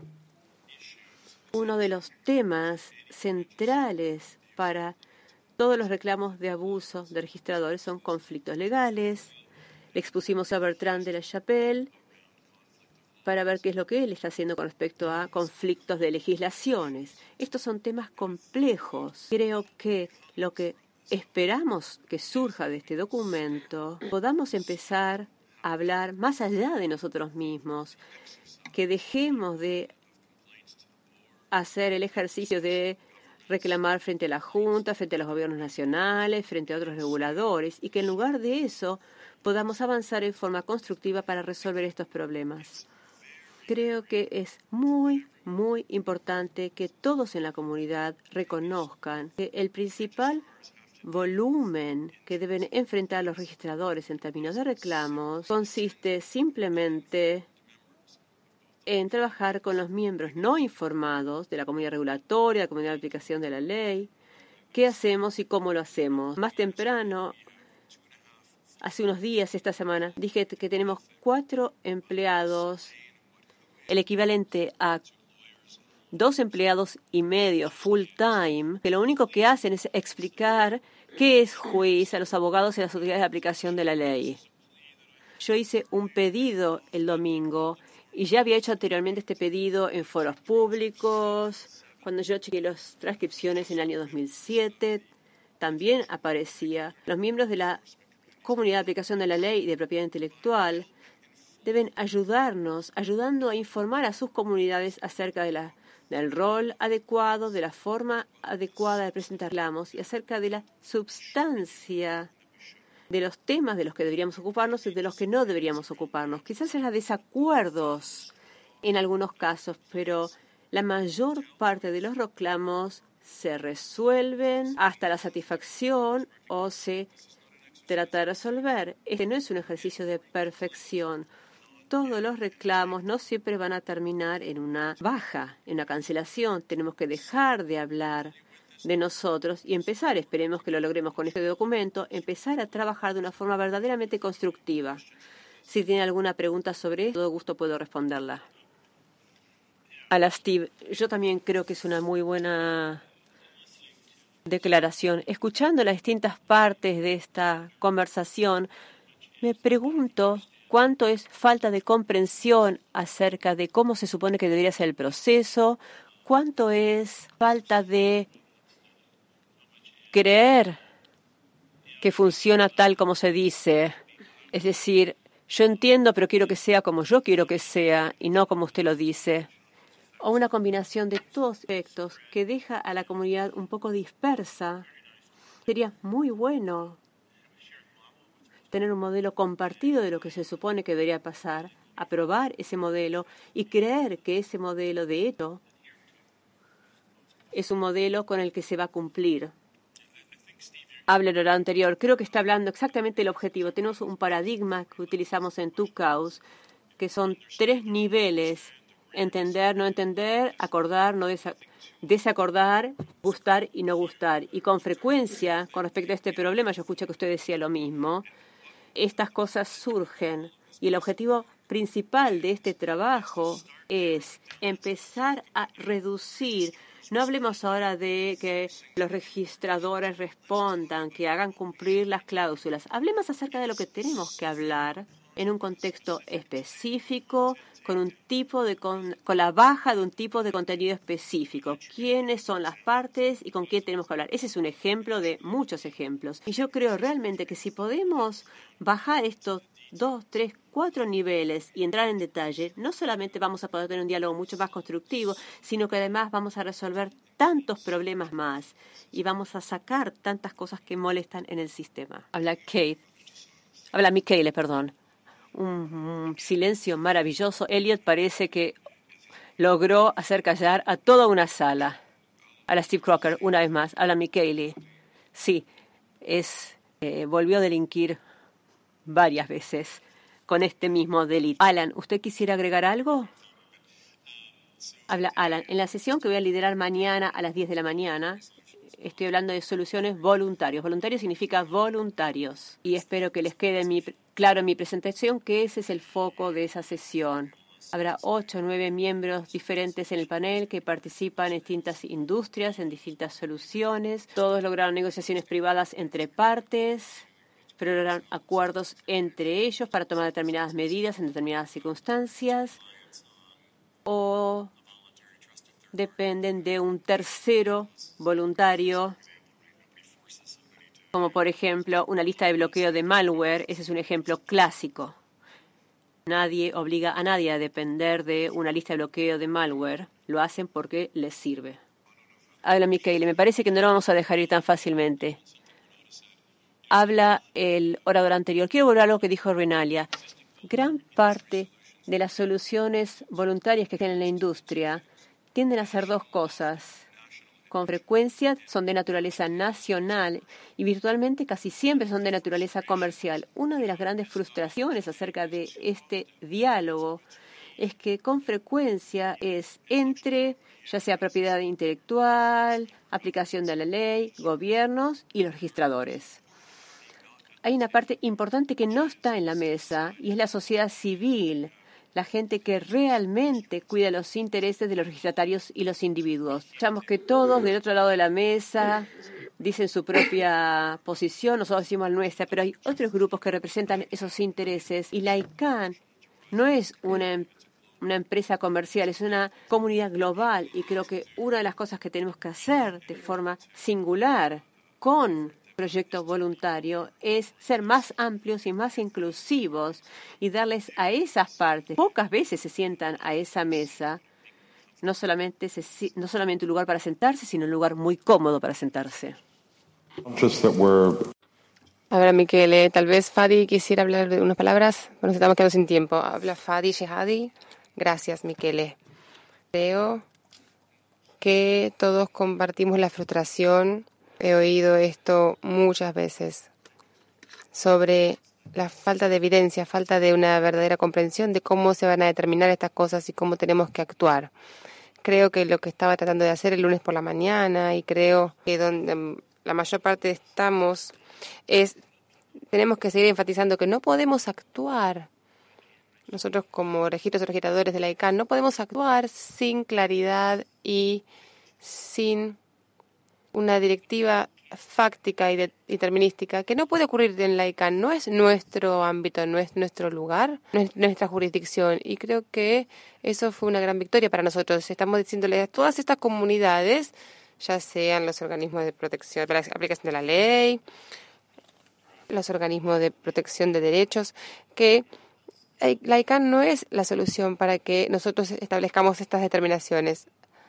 Uno de los temas centrales para todos los reclamos de abuso de registradores son conflictos legales. Le expusimos a Bertrand de la Chapelle para ver qué es lo que él está haciendo con respecto a conflictos de legislaciones. Estos son temas complejos. Creo que lo que esperamos que surja de este documento, podamos empezar a hablar más allá de nosotros mismos, que dejemos de hacer el ejercicio de reclamar frente a la Junta, frente a los gobiernos nacionales, frente a otros reguladores, y que en lugar de eso podamos avanzar en forma constructiva para resolver estos problemas. Creo que es muy, muy importante que todos en la comunidad reconozcan que el principal volumen que deben enfrentar los registradores en términos de reclamos consiste simplemente en trabajar con los miembros no informados de la comunidad regulatoria, de la comunidad de aplicación de la ley, qué hacemos y cómo lo hacemos. Más temprano, hace unos días, esta semana, dije que tenemos cuatro empleados, el equivalente a dos empleados y medio full time, que lo único que hacen es explicar qué es juicio a los abogados y las autoridades de aplicación de la ley. Yo hice un pedido el domingo y ya había hecho anteriormente este pedido en foros públicos. Cuando yo chequeé las transcripciones en el año dos mil siete, también aparecía. Los miembros de la comunidad de aplicación de la ley y de propiedad intelectual deben ayudarnos, ayudando a informar a sus comunidades acerca de la, del rol adecuado, de la forma adecuada de presentar reclamos y acerca de la substancia de los temas de los que deberíamos ocuparnos y de los que no deberíamos ocuparnos. Quizás haya desacuerdos en algunos casos, pero la mayor parte de los reclamos se resuelven hasta la satisfacción o se trata de resolver. Este no es un ejercicio de perfección. Todos los reclamos no siempre van a terminar en una baja, en una cancelación. Tenemos que dejar de hablar de nosotros y empezar, esperemos que lo logremos con este documento, empezar a trabajar de una forma verdaderamente constructiva. Si tiene alguna pregunta sobre esto, todo gusto puedo responderla. A la Steve, yo también creo que es una muy buena declaración. Escuchando las distintas partes de esta conversación, me pregunto cuánto es falta de comprensión acerca de cómo se supone que debería ser el proceso, cuánto es falta de creer que funciona tal como se dice. Es decir, yo entiendo, pero quiero que sea como yo quiero que sea y no como usted lo dice. O una combinación de todos aspectos que deja a la comunidad un poco dispersa. Sería muy bueno tener un modelo compartido de lo que se supone que debería pasar, aprobar ese modelo y creer que ese modelo de hecho es un modelo con el que se va a cumplir. habla el orador anterior. Creo que está hablando exactamente del objetivo. Tenemos un paradigma que utilizamos en Two Cows, que son tres niveles: entender, no entender, acordar, no desa- desacordar, gustar y no gustar. Y con frecuencia, con respecto a este problema, yo escuché que usted decía lo mismo, estas cosas surgen. Y el objetivo principal de este trabajo es empezar a reducir. No hablemos ahora de que los registradores respondan, que hagan cumplir las cláusulas. Hablemos acerca de lo que tenemos que hablar en un contexto específico, con un tipo de con, con la baja de un tipo de contenido específico. ¿Quiénes son las partes y con quién tenemos que hablar? Ese es un ejemplo de muchos ejemplos. Y yo creo realmente que si podemos bajar estos dos, tres, cuatro niveles y entrar en detalle, no solamente vamos a poder tener un diálogo mucho más constructivo, sino que además vamos a resolver tantos problemas más y vamos a sacar tantas cosas que molestan en el sistema. Habla Kate. Habla Michele, perdón. Un, un silencio maravilloso. Elliot parece que logró hacer callar a toda una sala. Habla Steve Crocker, una vez más. Habla Michele. Sí, es eh, volvió a delinquir varias veces con este mismo delito. Alan, ¿usted quisiera agregar algo? Habla Alan. En la sesión que voy a liderar mañana a las diez de la mañana, estoy hablando de soluciones voluntarios. Voluntario significa voluntarios. Y espero que les quede mi, claro en mi presentación que ese es el foco de esa sesión. Habrá ocho o nueve miembros diferentes en el panel que participan en distintas industrias, en distintas soluciones. Todos lograron negociaciones privadas entre partes, pero eran acuerdos entre ellos para tomar determinadas medidas en determinadas circunstancias, o dependen de un tercero voluntario, como por ejemplo una lista de bloqueo de malware. Ese es un ejemplo clásico. Nadie obliga a nadie a depender de una lista de bloqueo de malware. Lo hacen porque les sirve. Habla Michele, me parece que no lo vamos a dejar ir tan fácilmente. Habla el orador anterior. Quiero volver a algo que dijo Renalia. Gran parte de las soluciones voluntarias que tienen en la industria tienden a hacer dos cosas. Con frecuencia son de naturaleza nacional y virtualmente casi siempre son de naturaleza comercial. Una de las grandes frustraciones acerca de este diálogo es que con frecuencia es entre, ya sea propiedad intelectual, aplicación de la ley, gobiernos y los registradores. Hay una parte importante que no está en la mesa y es la sociedad civil, la gente que realmente cuida los intereses de los registratarios y los individuos. Escuchamos que todos del otro lado de la mesa dicen su propia posición, nosotros decimos la nuestra, pero hay otros grupos que representan esos intereses y la I CANN no es una, una empresa comercial, es una comunidad global y creo que una de las cosas que tenemos que hacer de forma singular con proyecto voluntario es ser más amplios y más inclusivos y darles a esas partes, pocas veces se sientan a esa mesa, no solamente, se, no solamente un lugar para sentarse, sino un lugar muy cómodo para sentarse. Ahora, Michele, tal vez Fadi quisiera hablar de unas palabras, pero nos estamos quedando sin tiempo. Habla Fadi Shehadi. Gracias, Michele. Creo que todos compartimos la frustración. He oído esto muchas veces sobre la falta de evidencia, falta de una verdadera comprensión de cómo se van a determinar estas cosas y cómo tenemos que actuar. Creo que lo que estaba tratando de hacer el lunes por la mañana y creo que donde la mayor parte estamos es, tenemos que seguir enfatizando que no podemos actuar. Nosotros como registros y registradores de la I CANN no podemos actuar sin claridad y sin una directiva fáctica y de, determinística que no puede ocurrir en la I CANN. No es nuestro ámbito, no es nuestro lugar, no es nuestra jurisdicción. Y creo que eso fue una gran victoria para nosotros. Estamos diciéndole a todas estas comunidades, ya sean los organismos de protección, para la aplicación de la ley, los organismos de protección de derechos, que la I CANN no es la solución para que nosotros establezcamos estas determinaciones.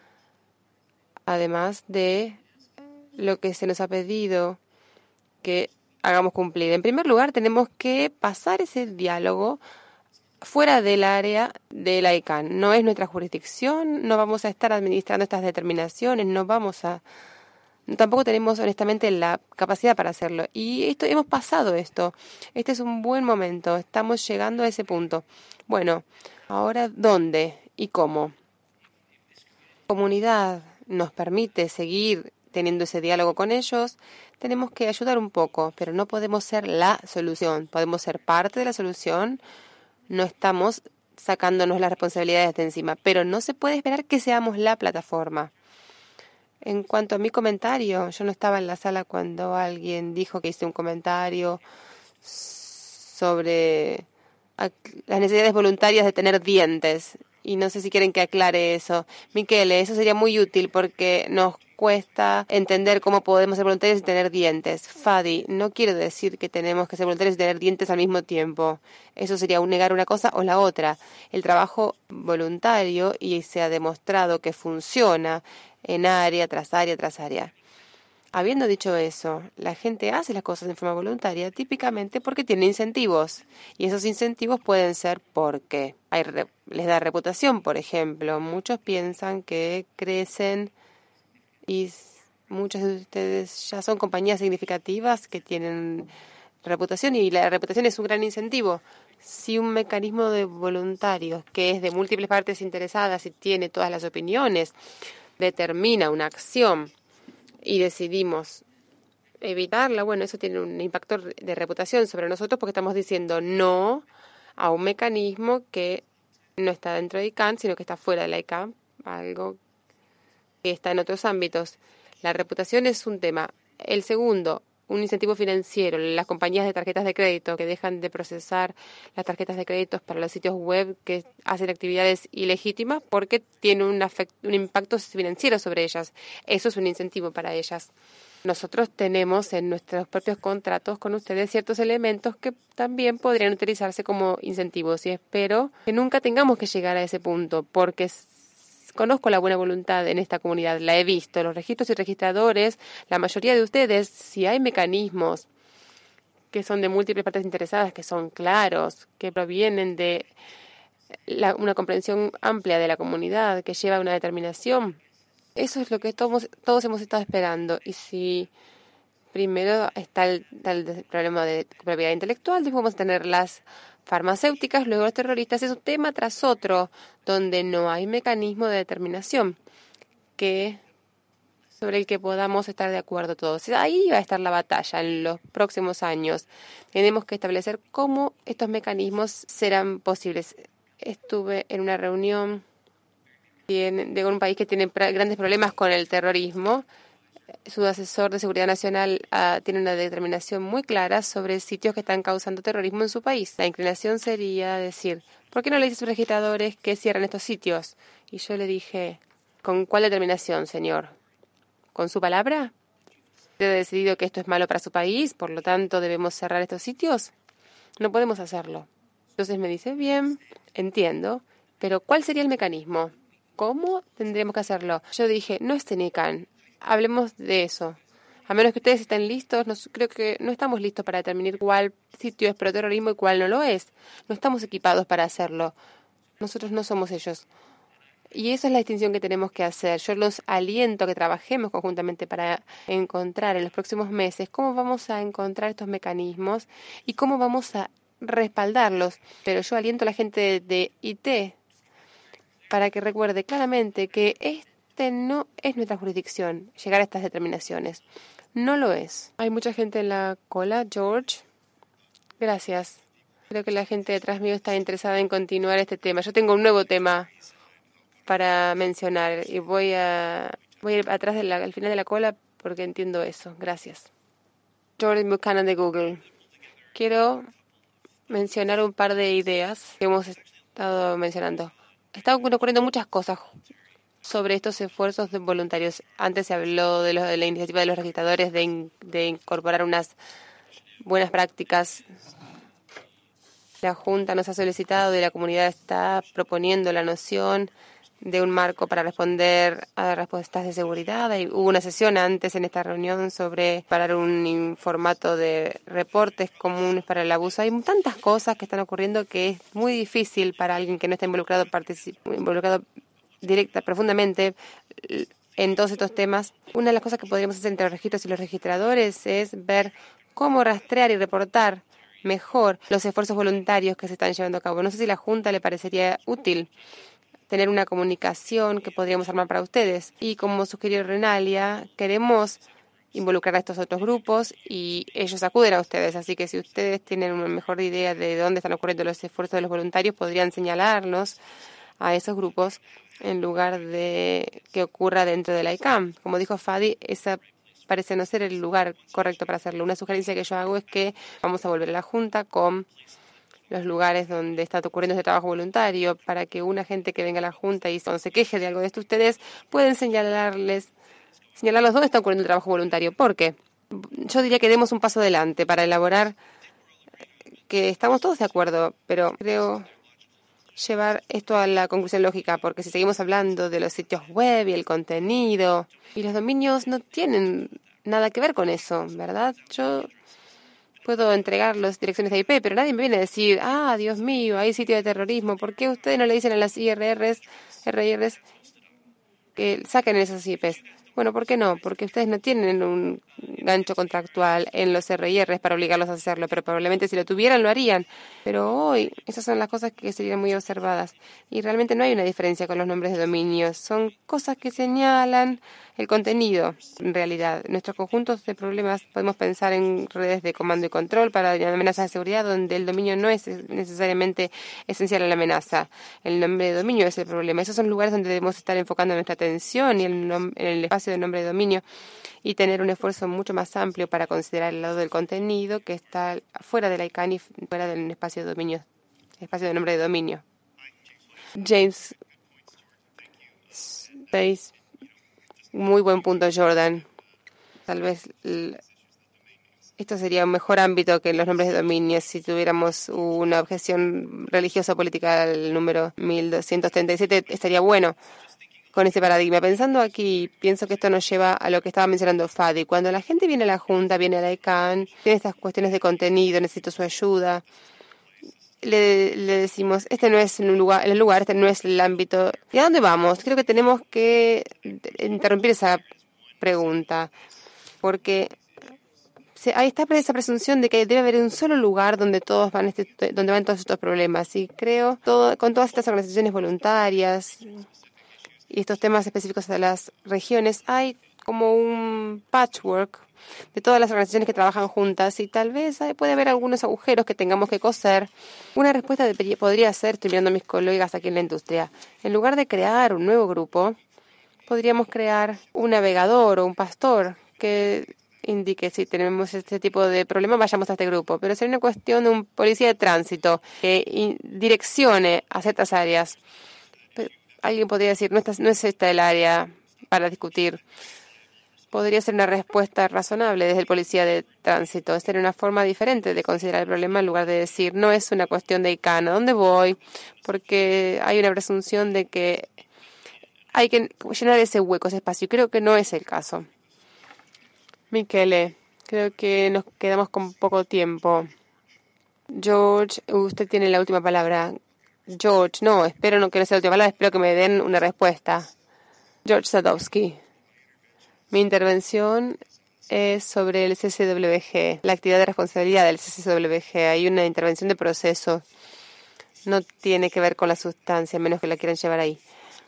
Además de lo que se nos ha pedido que hagamos cumplir. En primer lugar, tenemos que pasar ese diálogo fuera del área de la I CANN. No es nuestra jurisdicción, no vamos a estar administrando estas determinaciones, no vamos a Tampoco tenemos, honestamente, la capacidad para hacerlo. Y esto hemos pasado esto. Este es un buen momento. Estamos llegando a ese punto. Bueno, ahora, ¿dónde y cómo? La comunidad nos permite seguir teniendo ese diálogo con ellos. Tenemos que ayudar un poco, pero no podemos ser la solución. Podemos ser parte de la solución. No estamos sacándonos las responsabilidades de encima, pero no se puede esperar que seamos la plataforma. En cuanto a mi comentario, yo no estaba en la sala cuando alguien dijo que hice un comentario sobre las necesidades voluntarias de tener dientes. Y no sé si quieren que aclare eso. Miquele, eso sería muy útil porque nos cuesta entender cómo podemos ser voluntarios y tener dientes. Fadi, no quiero decir que tenemos que ser voluntarios y tener dientes al mismo tiempo. Eso sería un negar una cosa o la otra. El trabajo voluntario, y se ha demostrado que funciona en área tras área tras área. Habiendo dicho eso, la gente hace las cosas en forma voluntaria típicamente porque tiene incentivos. Y esos incentivos pueden ser porque hay re- les da reputación, por ejemplo. Muchos piensan que crecen y s- muchos de ustedes ya son compañías significativas que tienen reputación y la reputación es un gran incentivo. Si un mecanismo de voluntarios que es de múltiples partes interesadas y tiene todas las opiniones determina una acción y decidimos evitarla, bueno, eso tiene un impacto de reputación sobre nosotros porque estamos diciendo no a un mecanismo que no está dentro de I C A N, sino que está fuera de la I C A N, algo que está en otros ámbitos. La reputación es un tema. El segundo, un incentivo financiero. Las compañías de tarjetas de crédito que dejan de procesar las tarjetas de crédito para los sitios web que hacen actividades ilegítimas porque tiene un, afect- un impacto financiero sobre ellas. Eso es un incentivo para ellas. Nosotros tenemos en nuestros propios contratos con ustedes ciertos elementos que también podrían utilizarse como incentivos y espero que nunca tengamos que llegar a ese punto porque conozco la buena voluntad en esta comunidad, la he visto, los registros y registradores, la mayoría de ustedes, si hay mecanismos que son de múltiples partes interesadas, que son claros, que provienen de la, una comprensión amplia de la comunidad, que lleva a una determinación, eso es lo que todos, todos hemos estado esperando. Y si primero está el, está el problema de propiedad intelectual, después vamos a tener las farmacéuticas, luego los terroristas, es un tema tras otro, donde no hay mecanismo de determinación que sobre el que podamos estar de acuerdo todos. Ahí va a estar la batalla en los próximos años. Tenemos que establecer cómo estos mecanismos serán posibles. Estuve en una reunión de un país que tiene grandes problemas con el terrorismo. Su asesor de seguridad nacional uh, tiene una determinación muy clara sobre sitios que están causando terrorismo en su país. La inclinación sería decir, ¿por qué no le dice a sus registradores que cierran estos sitios? Y yo le dije, ¿con cuál determinación, señor? ¿Con su palabra? ¿Usted ha decidido que esto es malo para su país, por lo tanto debemos cerrar estos sitios? No podemos hacerlo. Entonces me dice, bien, entiendo, pero ¿cuál sería el mecanismo? ¿Cómo tendríamos que hacerlo? Yo dije, no es I C A N. Hablemos de eso. A menos que ustedes estén listos, nos, creo que no estamos listos para determinar cuál sitio es proterrorismo y cuál no lo es. No estamos equipados para hacerlo. Nosotros no somos ellos. Y esa es la distinción que tenemos que hacer. Yo los aliento a que trabajemos conjuntamente para encontrar en los próximos meses cómo vamos a encontrar estos mecanismos y cómo vamos a respaldarlos. Pero yo aliento a la gente de, de I T para que recuerde claramente que este no es nuestra jurisdicción, llegar a estas determinaciones. No lo es. Hay mucha gente en la cola, George. Gracias. Creo que la gente detrás mío está interesada en continuar este tema. Yo tengo un nuevo tema para mencionar y voy a voy a ir atrás de la, al final de la cola porque entiendo eso. Gracias. Jordan Buchanan de Google. Quiero mencionar un par de ideas que hemos estado mencionando. Están ocurriendo muchas cosas sobre estos esfuerzos de voluntarios. Antes se habló de, lo, de la iniciativa de los registradores de, in, de incorporar unas buenas prácticas. La Junta nos ha solicitado y la comunidad está proponiendo la noción de un marco para responder a respuestas de seguridad. Y hubo una sesión antes en esta reunión sobre parar un formato de reportes comunes para el abuso. Hay tantas cosas que están ocurriendo que es muy difícil para alguien que no está involucrado, involucrado directa, profundamente, en todos estos temas. Una de las cosas que podríamos hacer entre los registros y los registradores es ver cómo rastrear y reportar mejor los esfuerzos voluntarios que se están llevando a cabo. No sé si a la Junta le parecería útil tener una comunicación que podríamos armar para ustedes. Y como sugirió Renalia, queremos involucrar a estos otros grupos y ellos acuden a ustedes. Así que si ustedes tienen una mejor idea de dónde están ocurriendo los esfuerzos de los voluntarios, podrían señalarnos a esos grupos en lugar de que ocurra dentro de la I C A M. Como dijo Fadi, esa parece no ser el lugar correcto para hacerlo. Una sugerencia que yo hago es que vamos a volver a la Junta con los lugares donde está ocurriendo este trabajo voluntario para que una gente que venga a la Junta y cuando se queje de algo de esto, ustedes pueden señalarles, señalarlos dónde está ocurriendo el trabajo voluntario. ¿Por qué? Yo diría que demos un paso adelante para elaborar que estamos todos de acuerdo, pero creo llevar esto a la conclusión lógica, porque si seguimos hablando de los sitios web y el contenido, y los dominios no tienen nada que ver con eso, ¿verdad? Yo puedo entregar las direcciones de I P, pero nadie me viene a decir, ah, Dios mío, hay sitio de terrorismo, ¿por qué ustedes no le dicen a las I R Rs, R I Rs que saquen esos I Ps? Bueno, ¿por qué no? Porque ustedes no tienen un gancho contractual en los R I Rs para obligarlos a hacerlo, pero probablemente si lo tuvieran lo harían. Pero hoy esas son las cosas que serían muy observadas y realmente no hay una diferencia con los nombres de dominios. Son cosas que señalan el contenido. En realidad, nuestros conjuntos de problemas podemos pensar en redes de comando y control para amenazas de seguridad donde el dominio no es necesariamente esencial a la amenaza. El nombre de dominio es el problema. Esos son lugares donde debemos estar enfocando nuestra atención y el en el espacio de nombre de dominio y tener un esfuerzo mucho más amplio para considerar el lado del contenido que está fuera de la I C A N y fuera del espacio de dominio, espacio de nombre de dominio. James Space. Muy buen punto, Jordan. Tal vez esto sería un mejor ámbito que los nombres de dominio si tuviéramos una objeción religiosa o política al número mil doscientos treinta y siete. Estaría bueno con ese paradigma. Pensando aquí, pienso que esto nos lleva a lo que estaba mencionando Fadi. Cuando la gente viene a la Junta, viene a la I C A N, tiene estas cuestiones de contenido, necesito su ayuda, le, le decimos, este no es un lugar, el lugar, este no es el ámbito. ¿Y a dónde vamos? Creo que tenemos que interrumpir esa pregunta, porque se, ahí está esa presunción de que debe haber un solo lugar donde todos van, este, donde van todos estos problemas. Y creo, todo, con todas estas organizaciones voluntarias y estos temas específicos de las regiones, hay como un patchwork de todas las organizaciones que trabajan juntas y tal vez puede haber algunos agujeros que tengamos que coser. Una respuesta de, podría ser, estoy mirando a mis colegas aquí en la industria, en lugar de crear un nuevo grupo, podríamos crear un navegador o un pastor que indique si tenemos este tipo de problema, vayamos a este grupo. Pero sería una cuestión de un policía de tránsito que direccione a ciertas áreas. Alguien podría decir, no, esta, no es esta el área para discutir. Podría ser una respuesta razonable desde el policía de tránsito. Esta era una forma diferente de considerar el problema en lugar de decir, no es una cuestión de I C A N, ¿a dónde voy? Porque hay una presunción de que hay que llenar ese hueco, ese espacio. Y creo que no es el caso. Michele, creo que nos quedamos con poco tiempo. George, usted tiene la última palabra. George, no, espero no que no sea la última palabra, espero que me den una respuesta. George Sadowski. Mi intervención es sobre el C C W G, la actividad de responsabilidad del C C W G. Hay una intervención de proceso. No tiene que ver con la sustancia, a menos que la quieran llevar ahí.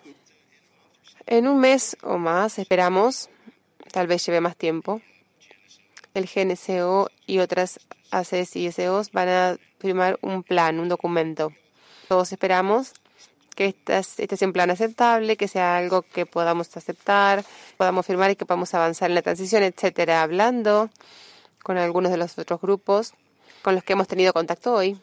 En un mes o más, esperamos, tal vez lleve más tiempo, el G N C O y otras A C S y S Os van a firmar un plan, un documento. Todos esperamos que este, este sea un plan aceptable, que sea algo que podamos aceptar, podamos firmar y que podamos avanzar en la transición, etcétera. Hablando con algunos de los otros grupos con los que hemos tenido contacto hoy,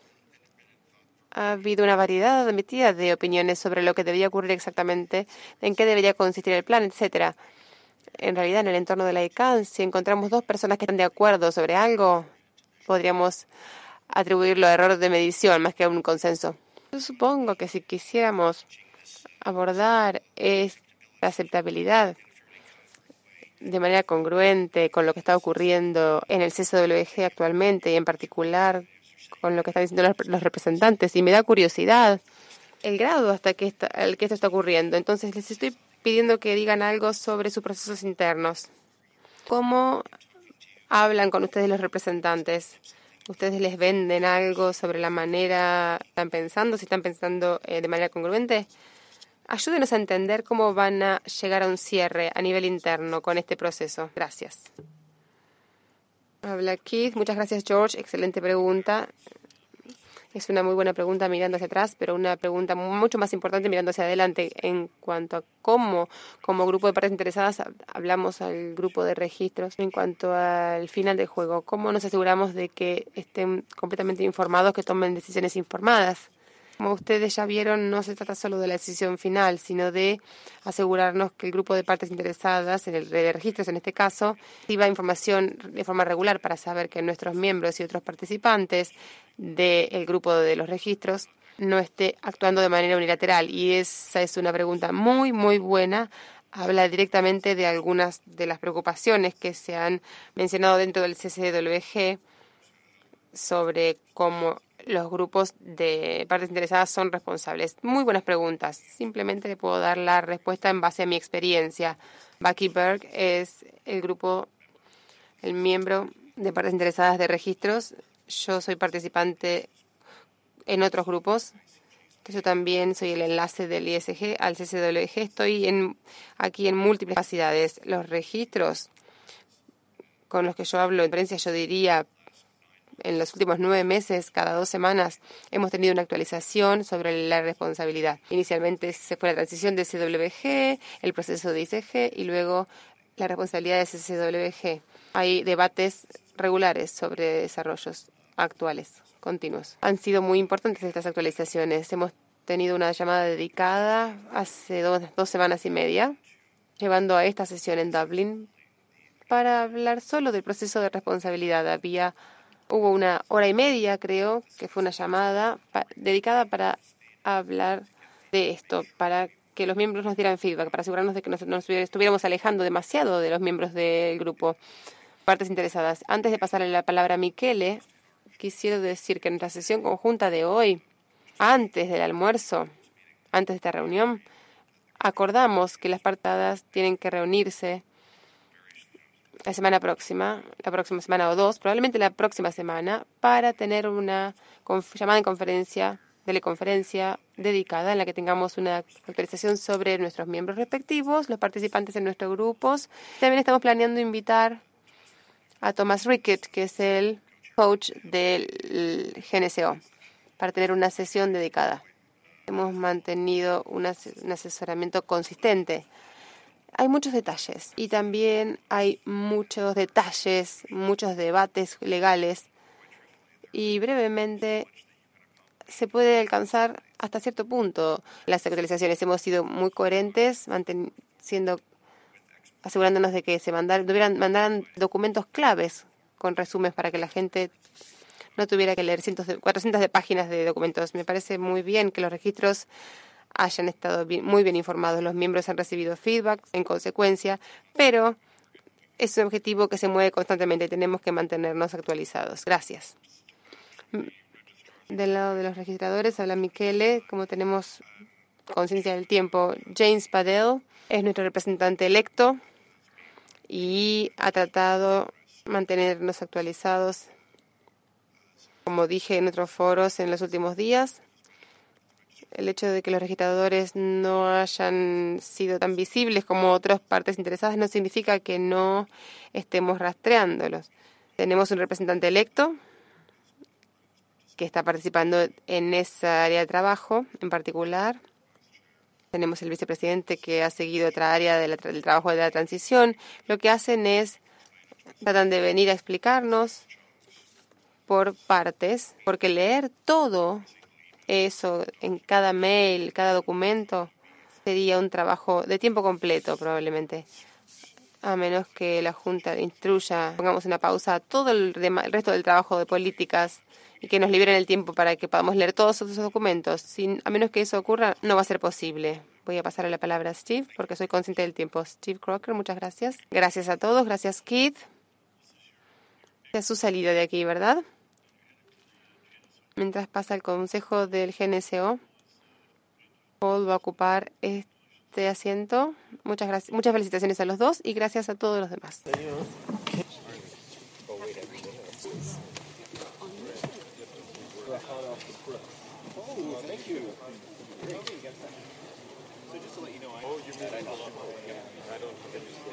ha habido una variedad emitida de opiniones sobre lo que debería ocurrir exactamente, en qué debería consistir el plan, etcétera. En realidad, en el entorno de la I C A N, si encontramos dos personas que están de acuerdo sobre algo, podríamos atribuirlo a error de medición más que a un consenso. Yo supongo que si quisiéramos abordar esta aceptabilidad de manera congruente con lo que está ocurriendo en el C C W G actualmente y en particular con lo que están diciendo los, los representantes, y me da curiosidad el grado hasta que está, el que esto está ocurriendo. Entonces les estoy pidiendo que digan algo sobre sus procesos internos. ¿Cómo hablan con ustedes los representantes? ¿Ustedes les venden algo sobre la manera que están pensando, si están pensando eh, de manera congruente? Ayúdenos a entender cómo van a llegar a un cierre a nivel interno con este proceso. Gracias. Habla Keith. Muchas gracias, George. Excelente pregunta. Es una muy buena pregunta mirando hacia atrás, pero una pregunta mucho más importante mirando hacia adelante en cuanto a cómo, como grupo de partes interesadas, hablamos al grupo de registros en cuanto al final del juego. ¿Cómo nos aseguramos de que estén completamente informados, que tomen decisiones informadas? Como ustedes ya vieron, no se trata solo de la decisión final, sino de asegurarnos que el grupo de partes interesadas, en el de registros en este caso, reciba información de forma regular para saber que nuestros miembros y otros participantes del grupo de los registros no esté actuando de manera unilateral. Y esa es una pregunta muy, muy buena. Habla directamente de algunas de las preocupaciones que se han mencionado dentro del C C W G sobre cómo los grupos de partes interesadas son responsables. Muy buenas preguntas. Simplemente le puedo dar la respuesta en base a mi experiencia. Bucky Berg es el grupo, el miembro de partes interesadas de registros. Yo soy participante en otros grupos. Yo también soy el enlace del I S G al C C W G. Estoy en, aquí en múltiples capacidades. Los registros con los que yo hablo, en experiencia, yo diría, en los últimos nueve meses, cada dos semanas, hemos tenido una actualización sobre la responsabilidad. Inicialmente se fue la transición de C W G, el proceso de I S G y luego la responsabilidad de C C W G. Hay debates regulares sobre desarrollos actuales, continuos. Han sido muy importantes estas actualizaciones. Hemos tenido una llamada dedicada hace dos, dos semanas y media, llevando a esta sesión en Dublin para hablar solo del proceso de responsabilidad. Había Hubo una hora y media, creo, que fue una llamada pa- dedicada para hablar de esto, para que los miembros nos dieran feedback, para asegurarnos de que nos, nos estuviéramos alejando demasiado de los miembros del grupo, partes interesadas. Antes de pasarle la palabra a Michele, quisiera decir que en nuestra sesión conjunta de hoy, antes del almuerzo, antes de esta reunión, acordamos que las partadas tienen que reunirse la semana próxima, la próxima semana o dos, probablemente la próxima semana, para tener una conf- llamada en conferencia, teleconferencia dedicada en la que tengamos una actualización sobre nuestros miembros respectivos, los participantes en nuestros grupos. También estamos planeando invitar a Thomas Rickett, que es el coach del G N C O, para tener una sesión dedicada. Hemos mantenido un, as- un asesoramiento consistente. Hay muchos detalles y también hay muchos detalles, muchos debates legales y brevemente se puede alcanzar hasta cierto punto las actualizaciones. Hemos sido muy coherentes, manten- siendo, asegurándonos de que se mandaran, tuvieran, mandaran documentos claves con resúmenes para que la gente no tuviera que leer cientos de, cuatrocientas de páginas de documentos. Me parece muy bien que los registros hayan estado bien, muy bien informados. Los miembros han recibido feedback en consecuencia, pero es un objetivo que se mueve constantemente y tenemos que mantenernos actualizados. Gracias. Del lado de los registradores habla Michele. Como tenemos conciencia del tiempo, James Padel es nuestro representante electo y ha tratado de mantenernos actualizados, como dije en otros foros en los últimos días. El hecho de que los registradores no hayan sido tan visibles como otras partes interesadas no significa que no estemos rastreándolos. Tenemos un representante electo que está participando en esa área de trabajo en particular. Tenemos el vicepresidente que ha seguido otra área de la, del trabajo de la transición. Lo que hacen es, tratan de venir a explicarnos por partes, porque leer todo eso en cada mail, cada documento, sería un trabajo de tiempo completo probablemente, a menos que la Junta instruya, pongamos una pausa a todo el, dema- el resto del trabajo de políticas y que nos liberen el tiempo para que podamos leer todos esos documentos. Sin, a menos que eso ocurra, no va a ser posible. Voy a pasarle la palabra a Steve porque soy consciente del tiempo. Steve Crocker, muchas gracias. Gracias a todos, gracias Keith. Ya su salida de aquí, ¿verdad? Mientras pasa el consejo del G N C O, Paul va a ocupar este asiento. Muchas gracias, muchas felicitaciones a los dos y gracias a todos los demás. So just to let you know, I, oh, you I don't, I don't